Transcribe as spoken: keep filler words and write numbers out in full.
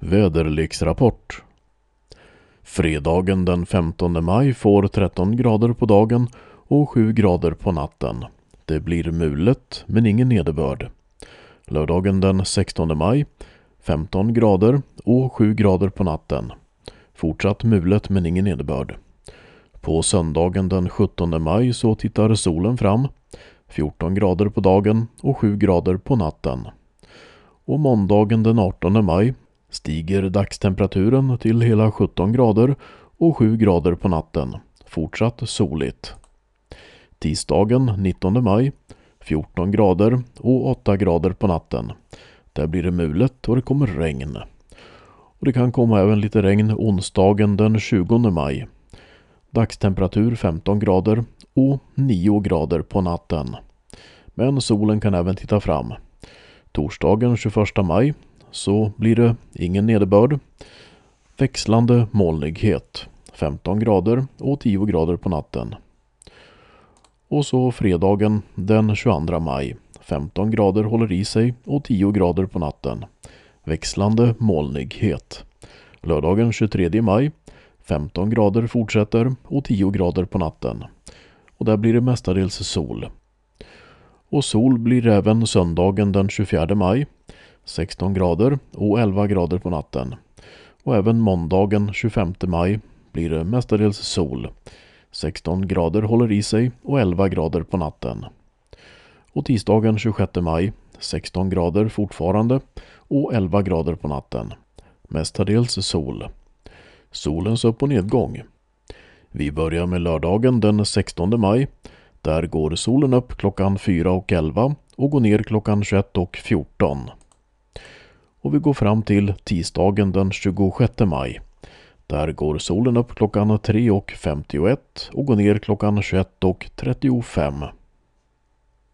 Väderleksrapport. Fredagen den femtonde maj får tretton grader på dagen och sju grader på natten. Det blir mulet men ingen nederbörd. Lördagen den sextonde maj femton grader och sju grader på natten. Fortsatt mulet men ingen nederbörd. På söndagen den sjuttonde maj så tittar solen fram. fjorton grader på dagen och sju grader på natten. Och måndagen den artonde maj stiger dagstemperaturen till hela sjutton grader och sju grader på natten. Fortsatt soligt. Tisdagen nittonde maj fjorton grader och åtta grader på natten. Där blir det mulet och det kommer regn. Och det kan komma även lite regn onsdagen den tjugonde maj. Dagstemperatur femton grader och nio grader på natten. Men solen kan även titta fram. Torsdagen tjugoförsta maj så blir det ingen nederbörd. Växlande molnighet. femton grader och tio grader på natten. Och så fredagen den tjugoandra maj. femton grader håller i sig och tio grader på natten. Växlande molnighet. Lördagen tjugotredje maj. femton grader fortsätter och tio grader på natten. Och där blir det mestadels sol. Och sol blir även söndagen den tjugofjärde maj. sexton grader och elva grader på natten. Och även måndagen tjugofemte maj blir det mestadels sol. sexton grader håller i sig och elva grader på natten. Och tisdagen tjugosjätte maj sexton grader fortfarande och elva grader på natten. Mestadels sol. Solens upp- och nedgång. Vi börjar med lördagen den sextonde maj. Där går solen upp klockan fyra och elva och går ner klockan tjugoett och fjorton. Och vi går fram till tisdagen den tjugosjätte maj. Där går solen upp klockan tre och femtioett och går ner klockan tjugoett och trettiofem.